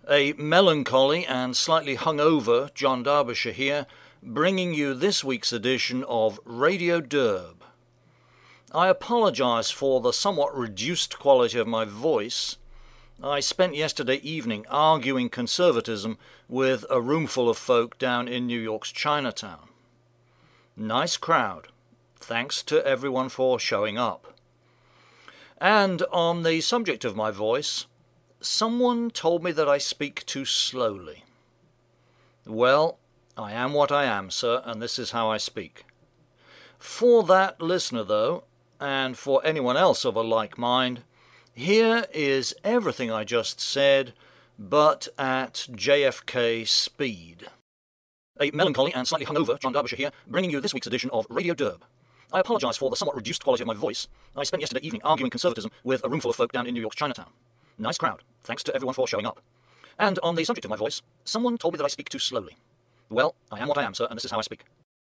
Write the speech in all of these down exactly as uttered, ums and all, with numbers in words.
A melancholy and slightly hungover John Derbyshire here, bringing you this week's edition of Radio Derb. I apologise for the somewhat reduced quality of my voice. I spent yesterday evening arguing conservatism with a roomful of folk down in New York's Chinatown. Nice crowd. Thanks to everyone for showing up. And on the subject of my voice, someone told me that I speak too slowly. Well, I am what I am, sir, and this is how I speak. For that listener, though, and for anyone else of a like mind, here is everything I just said, but at J F K speed. A melancholy and slightly hungover John Derbyshire here, bringing you this week's edition of Radio Derb. I apologise for the somewhat reduced quality of my voice. I spent yesterday evening arguing conservatism with a roomful of folk down in New York's Chinatown. Nice crowd. Thanks to everyone for showing up. And on the subject of my voice, someone told me that I speak too slowly. Well, I am what I am, sir, and this is how I speak.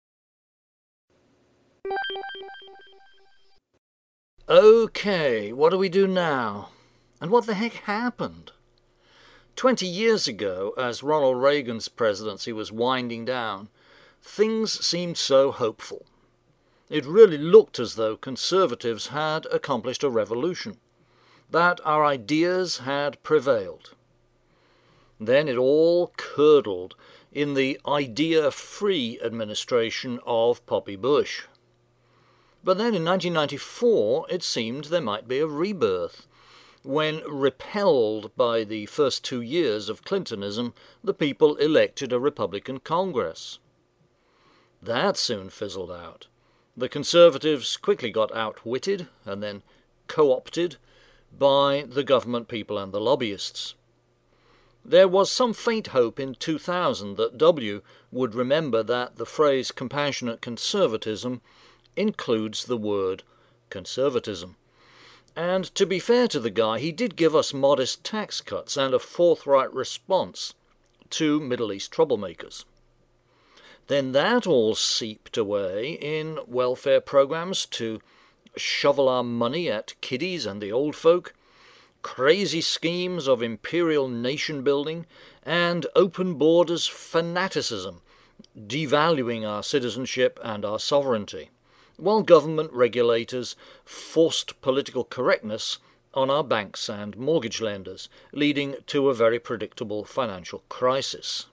Okay, what do we do now? And what the heck happened? Twenty years ago, as Ronald Reagan's presidency was winding down, things seemed so hopeful. It really looked as though conservatives had accomplished a revolution, that our ideas had prevailed. Then it all curdled in the idea-free administration of Poppy Bush. But then in nineteen ninety-four it seemed there might be a rebirth, when, repelled by the first two years of Clintonism, the people elected a Republican Congress. That soon fizzled out. The Conservatives quickly got outwitted and then co-opted by the government people and the lobbyists. There was some faint hope in two thousand that W would remember that the phrase compassionate conservatism includes the word conservatism. And to be fair to the guy, he did give us modest tax cuts and a forthright response to Middle East troublemakers. Then that all seeped away in welfare programs to shovel our money at kiddies and the old folk, crazy schemes of imperial nation-building, and open borders fanaticism, devaluing our citizenship and our sovereignty, while government regulators forced political correctness on our banks and mortgage lenders, leading to a very predictable financial crisis.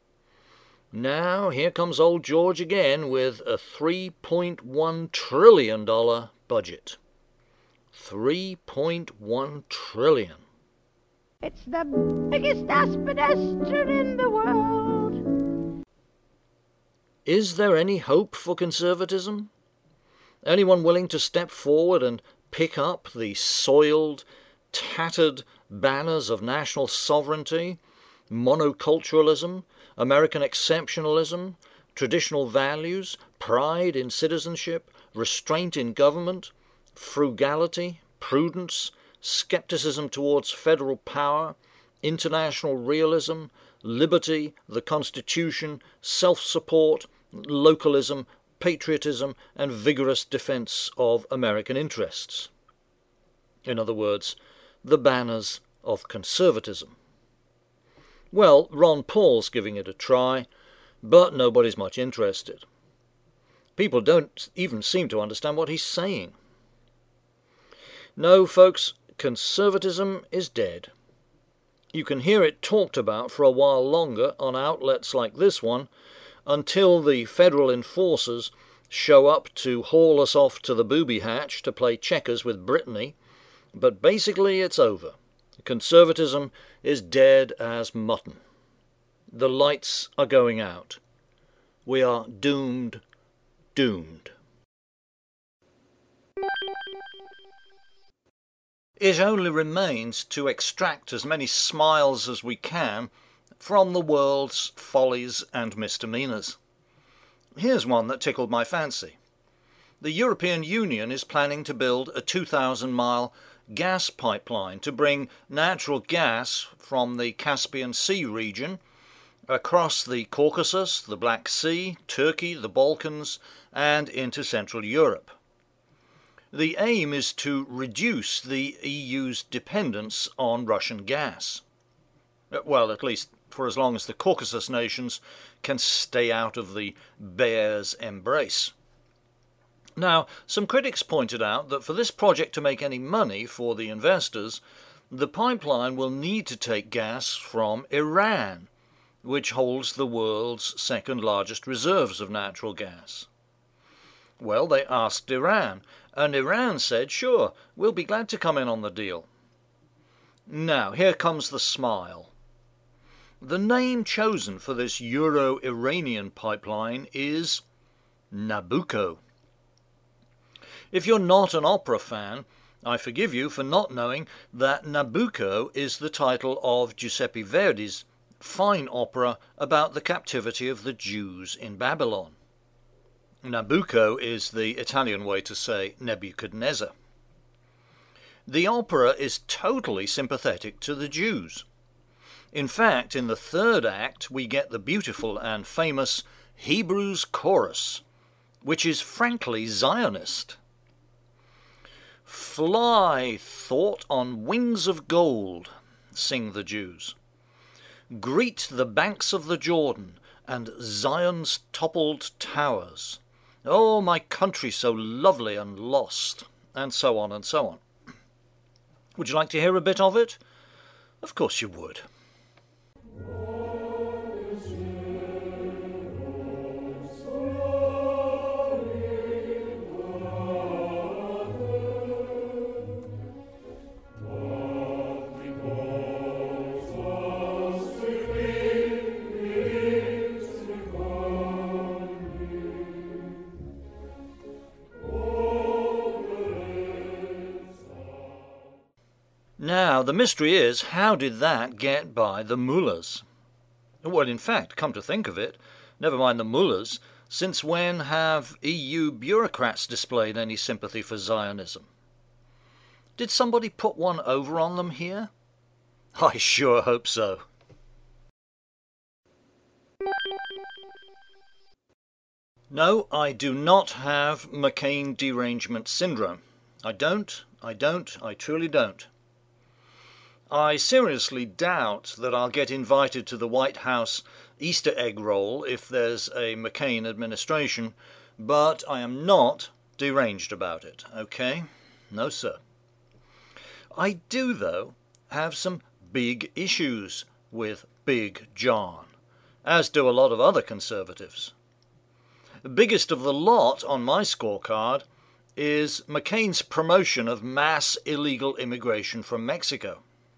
Now here comes old George again with a three point one trillion dollars budget. three point one trillion dollars. It's the biggest aspidester in the world. Is there any hope for conservatism? Anyone willing to step forward and pick up the soiled, tattered banners of national sovereignty, monoculturalism, American exceptionalism, traditional values, pride in citizenship, restraint in government, frugality, prudence, skepticism towards federal power, international realism, liberty, the Constitution, self-support, localism, patriotism, and vigorous defence of American interests? In other words, the banners of conservatism. Well, Ron Paul's giving it a try, but nobody's much interested. People don't even seem to understand what he's saying. No, folks, conservatism is dead. You can hear it talked about for a while longer on outlets like this one, until the federal enforcers show up to haul us off to the booby hatch to play checkers with Brittany, but basically it's over. Conservatism is dead as mutton. The lights are going out. We are doomed, doomed. It only remains to extract as many smiles as we can from the world's follies and misdemeanours. Here's one that tickled my fancy. The European Union is planning to build a two thousand mile gas pipeline to bring natural gas from the Caspian Sea region across the Caucasus, the Black Sea, Turkey, the Balkans, and into Central Europe. The aim is to reduce the E U's dependence on Russian gas. Well, at least for as long as the Caucasus nations can stay out of the bear's embrace. Now, some critics pointed out that for this project to make any money for the investors, the pipeline will need to take gas from Iran, which holds the world's second largest reserves of natural gas. Well, they asked Iran, and Iran said, sure, we'll be glad to come in on the deal. Now, here comes the smile. The name chosen for this Euro-Iranian pipeline is Nabucco. If you're not an opera fan, I forgive you for not knowing that Nabucco is the title of Giuseppe Verdi's fine opera about the captivity of the Jews in Babylon. Nabucco is the Italian way to say Nebuchadnezzar. The opera is totally sympathetic to the Jews. In fact, in the third act we get the beautiful and famous Hebrews chorus, which is frankly Zionist. Fly, thought, on wings of gold, sing the Jews. Greet the banks of the Jordan and Zion's toppled towers. Oh, my country so lovely and lost, and so on and so on. Would you like to hear a bit of it? Of course you would. Now, the mystery is, how did that get by the mullahs? Well, in fact, come to think of it, never mind the mullahs, since when have E U bureaucrats displayed any sympathy for Zionism? Did somebody put one over on them here? I sure hope so. No, I do not have McCain derangement syndrome. I don't, I don't, I truly don't. I seriously doubt that I'll get invited to the White House Easter egg roll if there's a McCain administration, but I am not deranged about it, okay? No, sir. I do, though, have some big issues with Big John, as do a lot of other conservatives. The biggest of the lot on my scorecard is McCain's promotion of mass illegal immigration from Mexico.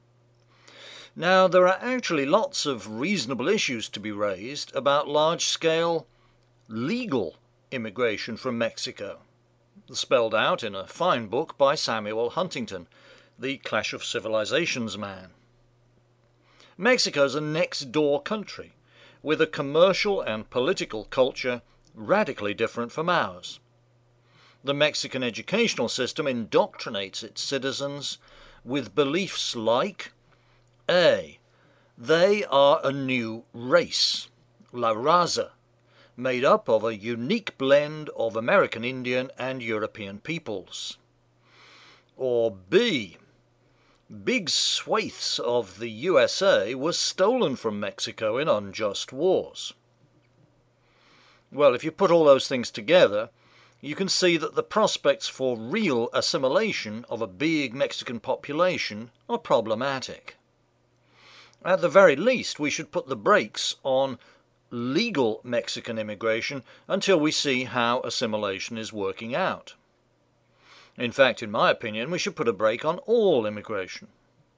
Now, there are actually lots of reasonable issues to be raised about large-scale legal immigration from Mexico, spelled out in a fine book by Samuel Huntington, The Clash of Civilizations man. Mexico's a next-door country, with a commercial and political culture radically different from ours. The Mexican educational system indoctrinates its citizens with beliefs like A. They are a new race, La Raza, made up of a unique blend of American Indian and European peoples. Or B. Big swathes of the U S A were stolen from Mexico in unjust wars. Well, if you put all those things together, you can see that the prospects for real assimilation of a big Mexican population are problematic. At the very least, we should put the brakes on legal Mexican immigration until we see how assimilation is working out. In fact, in my opinion, we should put a brake on all immigration.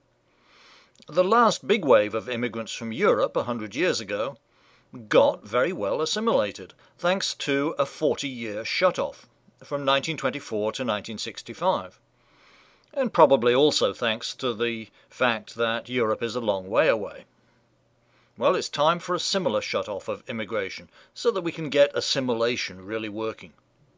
The last big wave of immigrants from Europe a hundred years ago got very well assimilated, thanks to a forty-year shut-off from nineteen twenty-four to nineteen sixty-five. And probably also thanks to the fact that Europe is a long way away. Well, it's time for a similar shut-off of immigration, so that we can get assimilation really working.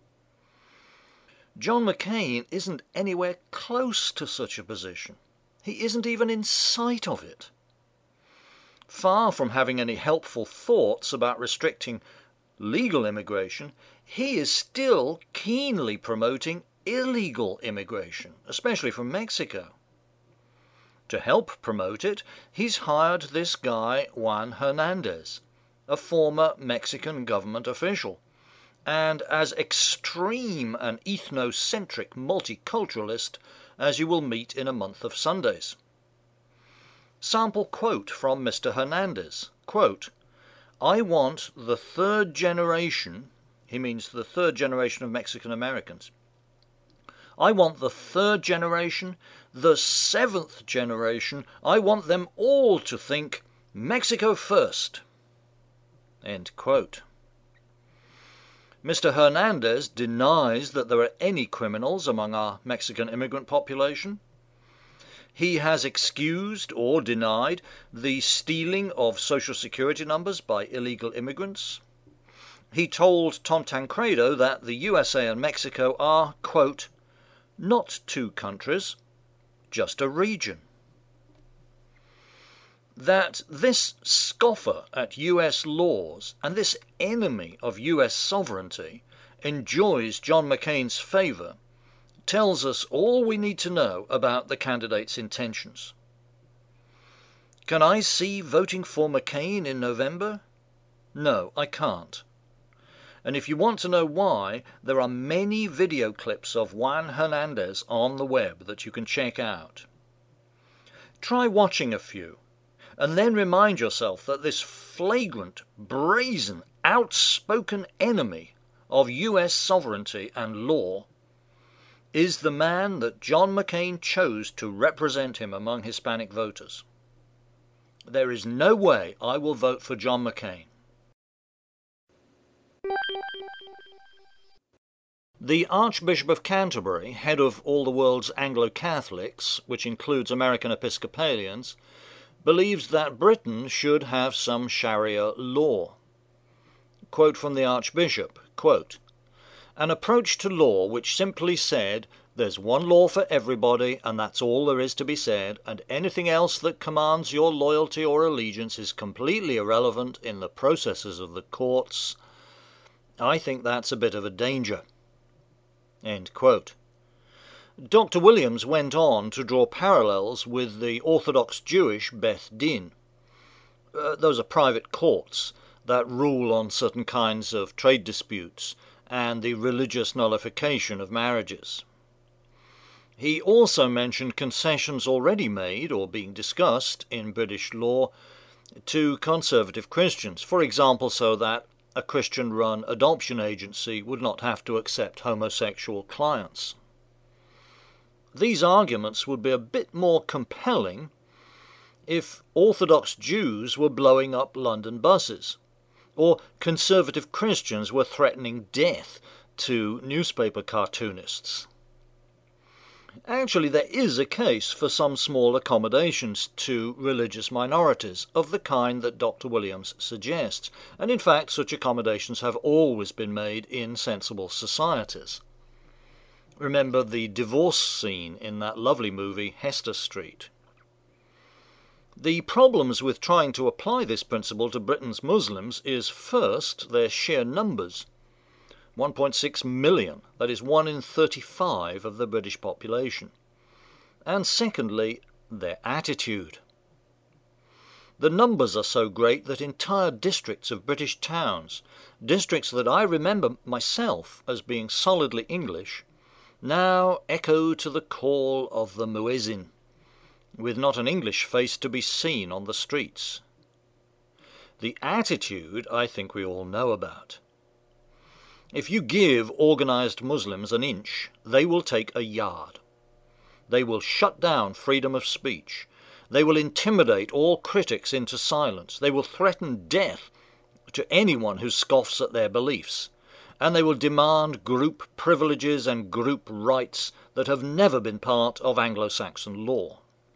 John McCain isn't anywhere close to such a position. He isn't even in sight of it. Far from having any helpful thoughts about restricting legal immigration, he is still keenly promoting illegal immigration, especially from Mexico. To help promote it, he's hired this guy Juan Hernandez, a former Mexican government official, and as extreme an ethnocentric multiculturalist as you will meet in a month of Sundays. Sample quote from Mister Hernandez, quote, "I want the third generation," he means the third generation of Mexican Americans, "I want the third generation, the seventh generation, I want them all to think Mexico first." End quote. Mister Hernandez denies that there are any criminals among our Mexican immigrant population. He has excused or denied the stealing of Social Security numbers by illegal immigrants. He told Tom Tancredo that the U S A and Mexico are, quote, "not two countries, just a region." That this scoffer at U S laws and this enemy of U S sovereignty enjoys John McCain's favour tells us all we need to know about the candidate's intentions. Can I see voting for McCain in November? No, I can't. And if you want to know why, there are many video clips of Juan Hernandez on the web that you can check out. Try watching a few, and then remind yourself that this flagrant, brazen, outspoken enemy of U S sovereignty and law is the man that John McCain chose to represent him among Hispanic voters. There is no way I will vote for John McCain. The Archbishop of Canterbury, head of all the world's Anglo-Catholics, which includes American Episcopalians, believes that Britain should have some Sharia law. Quote from the Archbishop, quote, "An approach to law which simply said, there's one law for everybody and that's all there is to be said, and anything else that commands your loyalty or allegiance is completely irrelevant in the processes of the courts, I think that's a bit of a danger." End quote. Doctor Williams went on to draw parallels with the Orthodox Jewish Beth Din. Uh, those are private courts that rule on certain kinds of trade disputes and the religious nullification of marriages. He also mentioned concessions already made or being discussed in British law to conservative Christians, for example, so that a Christian-run adoption agency would not have to accept homosexual clients. These arguments would be a bit more compelling if Orthodox Jews were blowing up London buses, or conservative Christians were threatening death to newspaper cartoonists. Actually, there is a case for some small accommodations to religious minorities of the kind that Doctor Williams suggests, and in fact such accommodations have always been made in sensible societies. Remember the divorce scene in that lovely movie Hester Street. The problems with trying to apply this principle to Britain's Muslims is first their sheer numbers. one point six million, that is one in thirty-five of the British population. And secondly, their attitude. The numbers are so great that entire districts of British towns, districts that I remember myself as being solidly English, now echo to the call of the muezzin, with not an English face to be seen on the streets. The attitude I think we all know about. If you give organized Muslims an inch, they will take a yard. They will shut down freedom of speech. They will intimidate all critics into silence. They will threaten death to anyone who scoffs at their beliefs. And they will demand group privileges and group rights that have never been part of Anglo-Saxon law.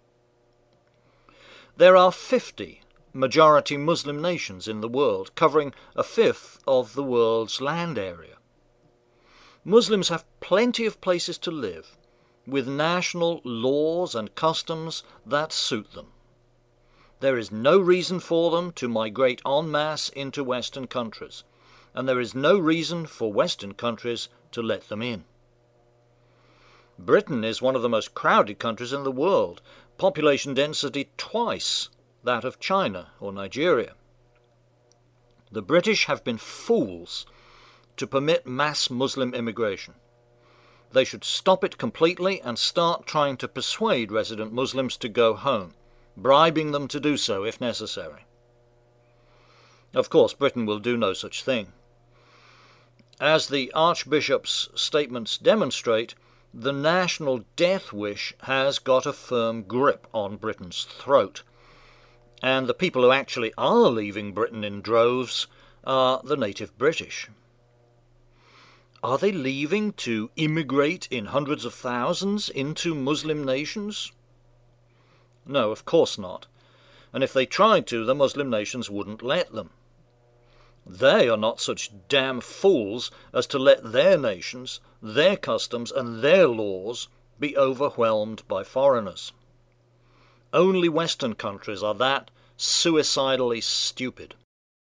There are fifty majority Muslim nations in the world, covering a fifth of the world's land area. Muslims have plenty of places to live, with national laws and customs that suit them. There is no reason for them to migrate en masse into Western countries, and there is no reason for Western countries to let them in. Britain is one of the most crowded countries in the world, population density twice that of China or Nigeria. The British have been fools to permit mass Muslim immigration. They should stop it completely and start trying to persuade resident Muslims to go home, bribing them to do so if necessary. Of course, Britain will do no such thing. As the Archbishop's statements demonstrate, the national death wish has got a firm grip on Britain's throat, and the people who actually are leaving Britain in droves are the native British. Are they leaving to immigrate in hundreds of thousands into Muslim nations? No, of course not. And if they tried to, the Muslim nations wouldn't let them. They are not such damn fools as to let their nations, their customs, and their laws be overwhelmed by foreigners. Only Western countries are that suicidally stupid.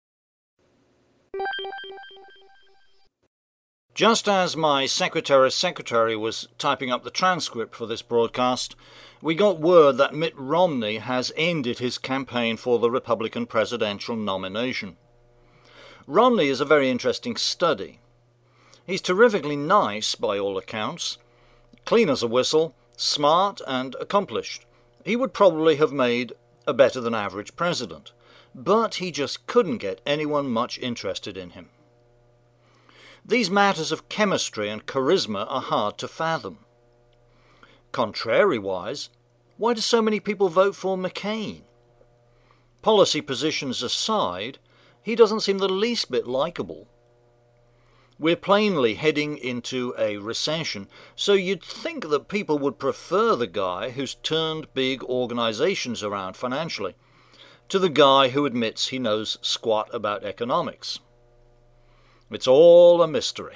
Just as my secretary's secretary was typing up the transcript for this broadcast, we got word that Mitt Romney has ended his campaign for the Republican presidential nomination. Romney is a very interesting study. He's terrifically nice by all accounts, clean as a whistle, smart and accomplished. He would probably have made a better than average president, but he just couldn't get anyone much interested in him. These matters of chemistry and charisma are hard to fathom. Contrariwise, why do so many people vote for McCain? Policy positions aside, he doesn't seem the least bit likable. We're plainly heading into a recession, so you'd think that people would prefer the guy who's turned big organizations around financially to the guy who admits he knows squat about economics. It's all a mystery.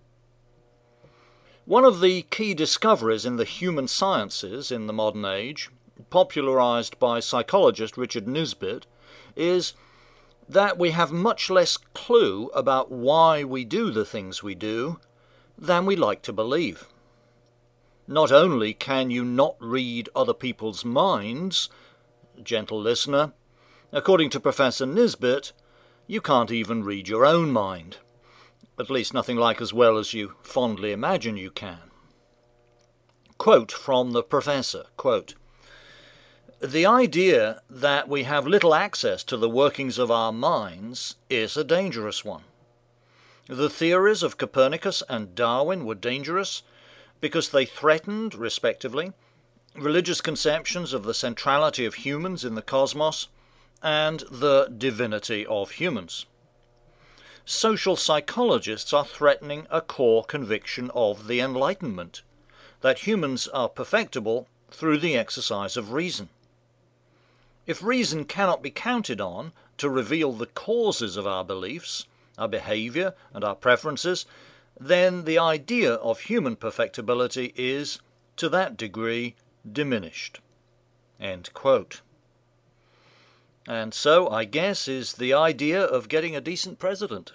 One of the key discoveries in the human sciences in the modern age, popularized by psychologist Richard Nisbett, is that we have much less clue about why we do the things we do than we like to believe. Not only can you not read other people's minds, gentle listener, according to Professor Nisbett, you can't even read your own mind. At least nothing like as well as you fondly imagine you can. Quote from the professor, quote, "The idea that we have little access to the workings of our minds is a dangerous one. The theories of Copernicus and Darwin were dangerous because they threatened, respectively, religious conceptions of the centrality of humans in the cosmos and the divinity of humans. Social psychologists are threatening a core conviction of the Enlightenment, that humans are perfectible through the exercise of reason. If reason cannot be counted on to reveal the causes of our beliefs, our behavior, and our preferences, then the idea of human perfectibility is, to that degree, diminished." End quote. And so, I guess, is the idea of getting a decent president.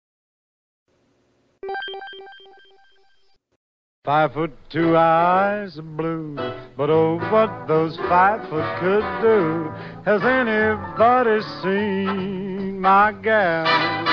Five foot two eyes of blue, but oh, what those five foot could do. Has anybody seen my gal?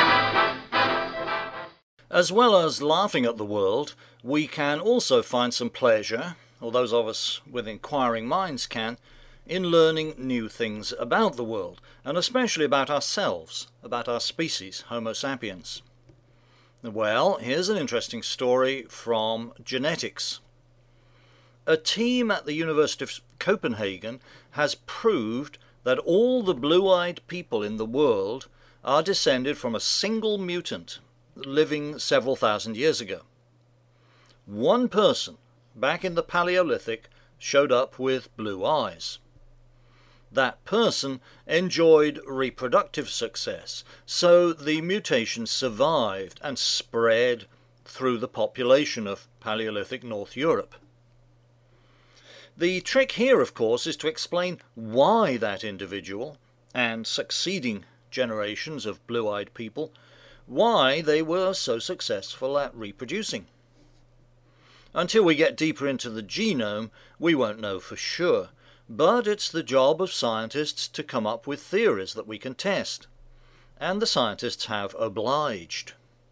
As well as laughing at the world, we can also find some pleasure, or those of us with inquiring minds can, in learning new things about the world, and especially about ourselves, about our species, Homo sapiens. Well, here's an interesting story from genetics. A team at the University of Copenhagen has proved that all the blue-eyed people in the world are descended from a single mutant living several thousand years ago. One person, back in the Paleolithic, showed up with blue eyes. That person enjoyed reproductive success, so the mutation survived and spread through the population of Paleolithic North Europe. The trick here, of course, is to explain why that individual, and succeeding generations of blue-eyed people, why they were so successful at reproducing. Until we get deeper into the genome, we won't know for sure, But it's the job of scientists to come up with theories that we can test, and the scientists have obliged.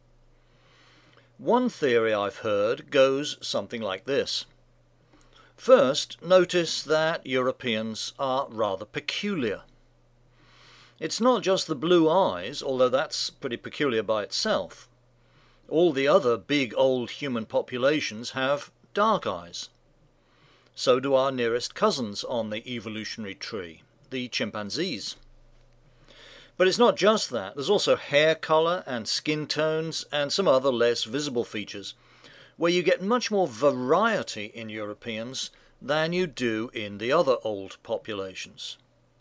One theory I've heard goes something like this. First, notice that Europeans are rather peculiar. It's not just the blue eyes, although that's pretty peculiar by itself. All the other big old human populations have dark eyes. So do our nearest cousins on the evolutionary tree, the chimpanzees. But it's not just that. There's also hair colour and skin tones and some other less visible features, where you get much more variety in Europeans than you do in the other old populations.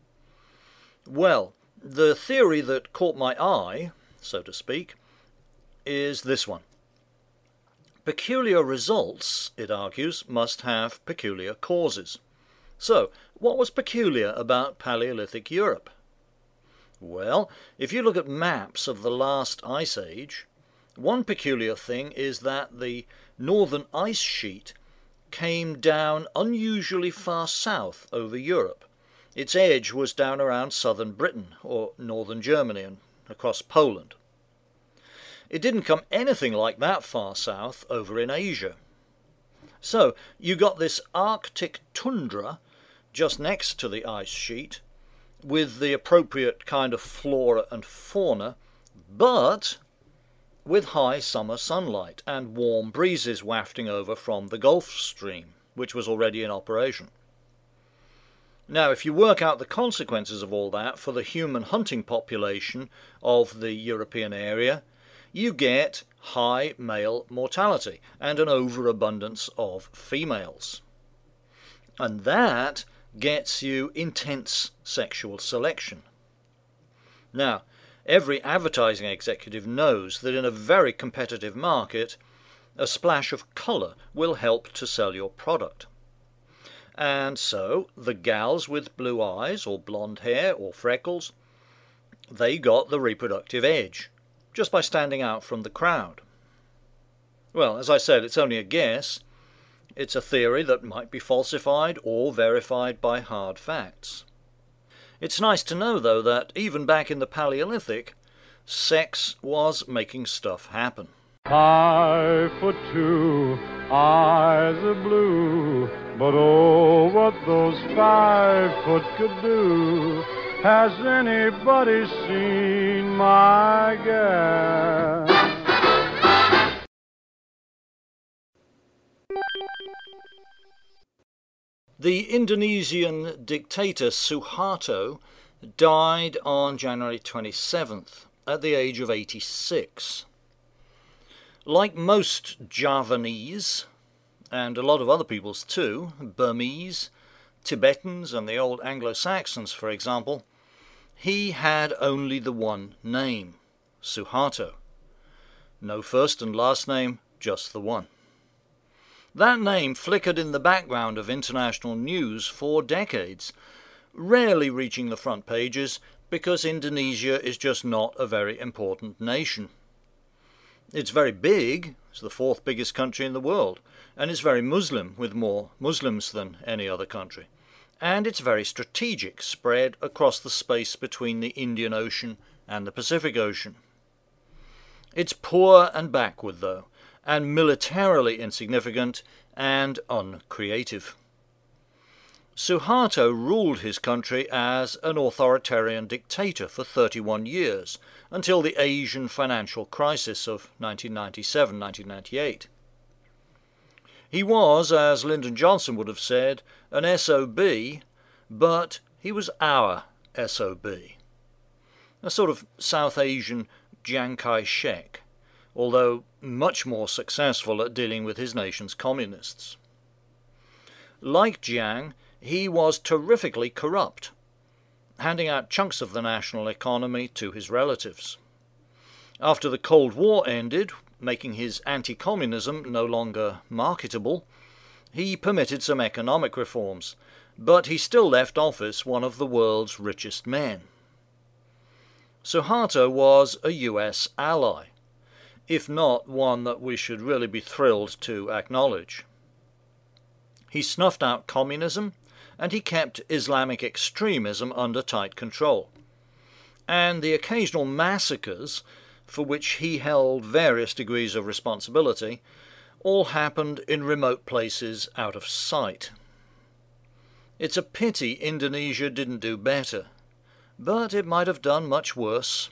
Well, the theory that caught my eye, so to speak, is this one. Peculiar results, it argues, must have peculiar causes. So, what was peculiar about Paleolithic Europe? Well, if you look at maps of the last ice age, one peculiar thing is that the northern ice sheet came down unusually far south over Europe. Its edge was down around southern Britain or northern Germany and across Poland. It didn't come anything like that far south over in Asia. So you got this Arctic tundra just next to the ice sheet with the appropriate kind of flora and fauna, but with high summer sunlight and warm breezes wafting over from the Gulf Stream, which was already in operation. Now, if you work out the consequences of all that for the human hunting population of the European area, you get high male mortality and an overabundance of females. And that gets you intense sexual selection. Now, every advertising executive knows that in a very competitive market, a splash of colour will help to sell your product. And so, the gals with blue eyes or blonde hair or freckles, they got the reproductive edge, just by standing out from the crowd. Well, as I said, it's only a guess. It's a theory that might be falsified or verified by hard facts. It's nice to know, though, that even back in the Paleolithic, sex was making stuff happen. Five foot two, eyes are blue, but oh, what those five foot could do. Has anybody seen my gal? The Indonesian dictator Suharto died on January twenty-seventh at the age of eighty-six. Like most Javanese, and a lot of other peoples too, Burmese, Tibetans and the old Anglo-Saxons, for example, he had only the one name, Suharto. No first and last name, just the one. That name flickered in the background of international news for decades, rarely reaching the front pages because Indonesia is just not a very important nation. It's very big, it's the fourth biggest country in the world, and it's very Muslim, with more Muslims than any other country. And it's very strategic, spread across the space between the Indian Ocean and the Pacific Ocean. It's poor and backward, though, and militarily insignificant and uncreative. Suharto ruled his country as an authoritarian dictator for thirty-one years, until the Asian financial crisis of nineteen ninety-seven nineteen ninety-eight. He was, as Lyndon Johnson would have said, an S O B, but he was our S O B. A sort of South Asian Chiang Kai-shek, although much more successful at dealing with his nation's communists. Like Chiang, he was terrifically corrupt, handing out chunks of the national economy to his relatives. After the Cold War ended, making his anti-communism no longer marketable, he permitted some economic reforms, but he still left office one of the world's richest men. Suharto was a U S ally, if not one that we should really be thrilled to acknowledge. He snuffed out communism and he kept Islamic extremism under tight control. And the occasional massacres, for which he held various degrees of responsibility, all happened in remote places out of sight. It's a pity Indonesia didn't do better, but it might have done much worse.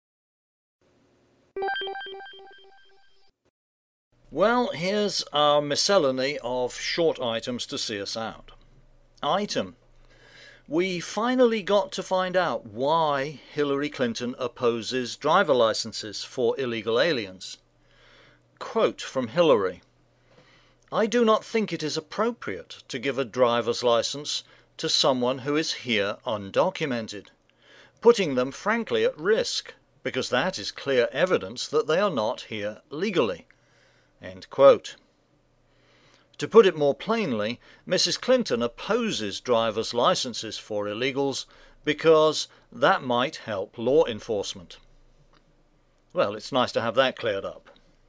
Well, here's our miscellany of short items to see us out. Item: we finally got to find out why Hillary Clinton opposes driver licenses for illegal aliens. Quote from Hillary: "I do not think it is appropriate to give a driver's license to someone who is here undocumented, putting them frankly at risk, because that is clear evidence that they are not here legally." End quote. To put it more plainly, Missus Clinton opposes driver's licenses for illegals because that might help law enforcement. Well, it's nice to have that cleared up.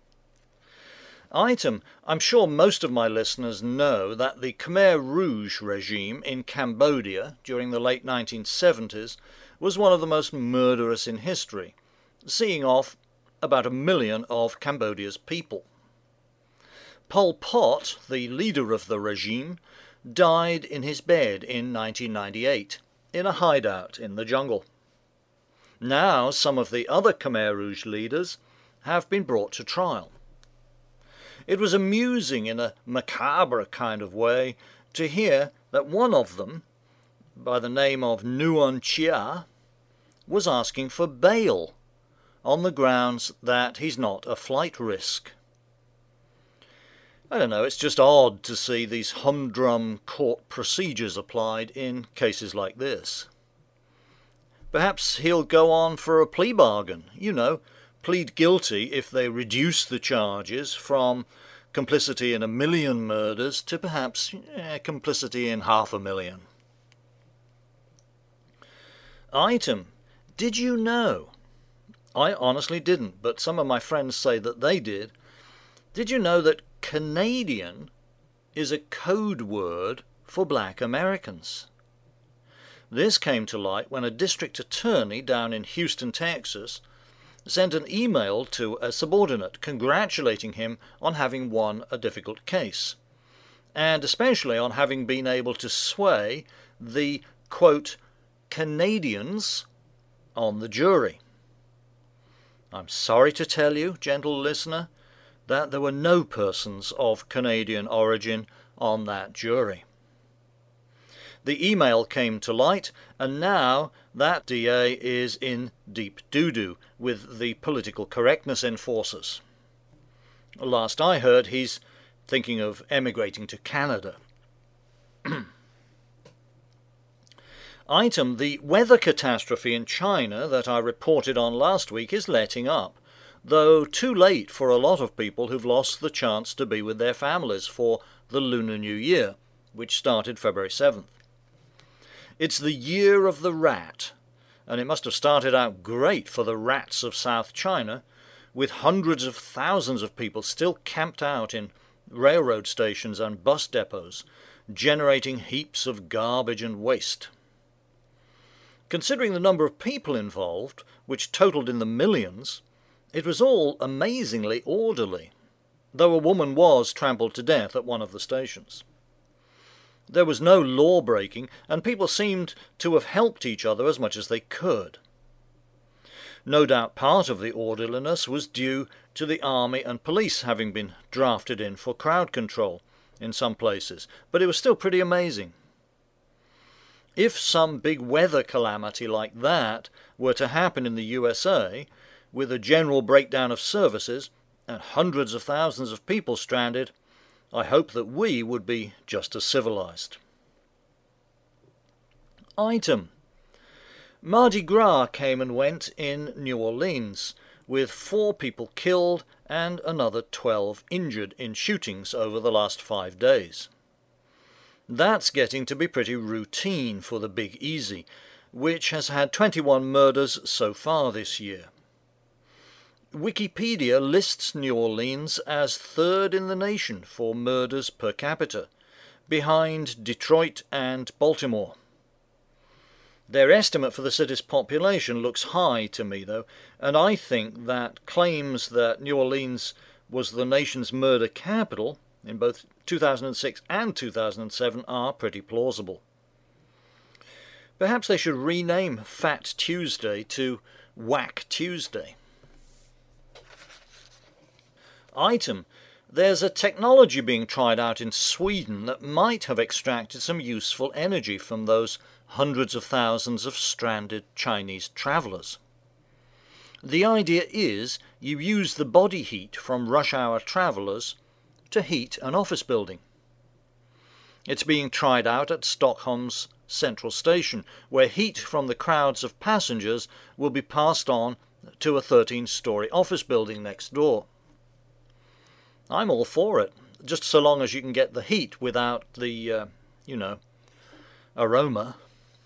Item: I'm sure most of my listeners know that the Khmer Rouge regime in Cambodia during the late nineteen seventies was one of the most murderous in history, seeing off about a million of Cambodia's people. Pol Pot, the leader of the regime, died in his bed in nineteen ninety-eight, in a hideout in the jungle. Now some of the other Khmer Rouge leaders have been brought to trial. It was amusing in a macabre kind of way to hear that one of them, by the name of Nuon Chia, was asking for bail on the grounds that he's not a flight risk. I don't know, it's just odd to see these humdrum court procedures applied in cases like this. Perhaps he'll go on for a plea bargain, you know, plead guilty if they reduce the charges from complicity in a million murders to perhaps eh, complicity in half a million. Item: did you know? I honestly didn't, but some of my friends say that they did. Did you know that Canadian is a code word for black Americans? This came to light when a district attorney down in Houston, Texas, sent an email to a subordinate congratulating him on having won a difficult case, and especially on having been able to sway the, quote, Canadians on the jury. I'm sorry to tell you, gentle listener, that there were no persons of Canadian origin on that jury. The email came to light, and now that D A is in deep doo-doo with the political correctness enforcers. Last I heard, he's thinking of emigrating to Canada. Item: the weather catastrophe in China that I reported on last week is letting up, though too late for a lot of people who've lost the chance to be with their families for the Lunar New Year, which started February seventh. It's the year of the rat, and it must have started out great for the rats of South China, with hundreds of thousands of people still camped out in railroad stations and bus depots, generating heaps of garbage and waste. Considering the number of people involved, which totaled in the millions, it was all amazingly orderly, though a woman was trampled to death at one of the stations. There was no law-breaking, and people seemed to have helped each other as much as they could. No doubt part of the orderliness was due to the army and police having been drafted in for crowd control in some places, but it was still pretty amazing. If some big weather calamity like that were to happen in the U S A, with a general breakdown of services and hundreds of thousands of people stranded, I hope that we would be just as civilized. Item: Mardi Gras came and went in New Orleans, with four people killed and another twelve injured in shootings over the last five days. That's getting to be pretty routine for the Big Easy, which has had twenty-one murders so far this year. Wikipedia lists New Orleans as third in the nation for murders per capita, behind Detroit and Baltimore. Their estimate for the city's population looks high to me, though, and I think that claims that New Orleans was the nation's murder capital in both two thousand six and two thousand seven are pretty plausible. Perhaps they should rename Fat Tuesday to Whack Tuesday. Item: there's a technology being tried out in Sweden that might have extracted some useful energy from those hundreds of thousands of stranded Chinese travellers. The idea is you use the body heat from rush hour travellers to heat an office building. It's being tried out at Stockholm's Central Station, where heat from the crowds of passengers will be passed on to a thirteen-storey office building next door. I'm all for it, just so long as you can get the heat without the, uh, you know, aroma.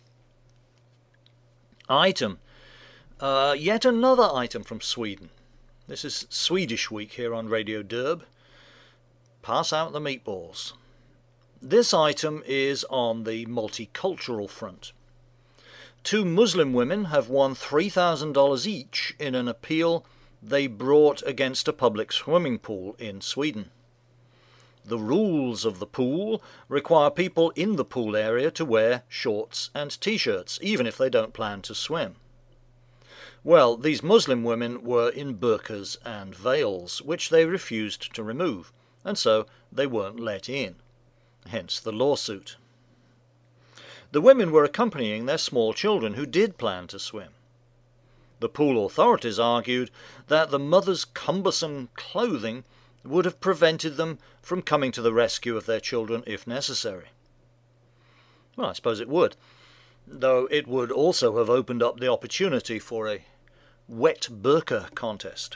Item. Uh, yet another item from Sweden. This is Swedish Week here on Radio Derb. Pass out the meatballs. This item is on the multicultural front. Two Muslim women have won three thousand dollars each in an appeal they brought against a public swimming pool in Sweden. The rules of the pool require people in the pool area to wear shorts and t-shirts, even if they don't plan to swim. Well, these Muslim women were in burqas and veils, which they refused to remove, and so they weren't let in. Hence the lawsuit. The women were accompanying their small children who did plan to swim. The pool authorities argued that the mothers' cumbersome clothing would have prevented them from coming to the rescue of their children if necessary. Well, I suppose it would, though it would also have opened up the opportunity for a wet burqa contest.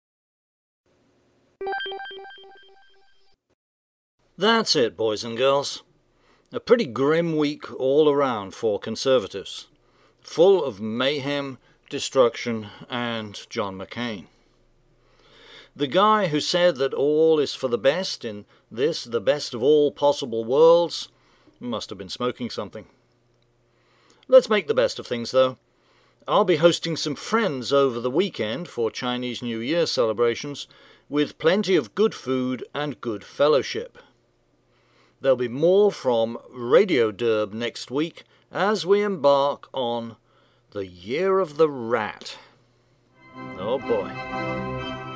That's it, boys and girls. A pretty grim week all around for Conservatives, full of mayhem, destruction, and John McCain. The guy who said that all is for the best in this, the best of all possible worlds, must have been smoking something. Let's make the best of things, though. I'll be hosting some friends over the weekend for Chinese New Year celebrations, with plenty of good food and good fellowship. There'll be more from Radio Derb next week as we embark on the Year of the Rat. Oh boy.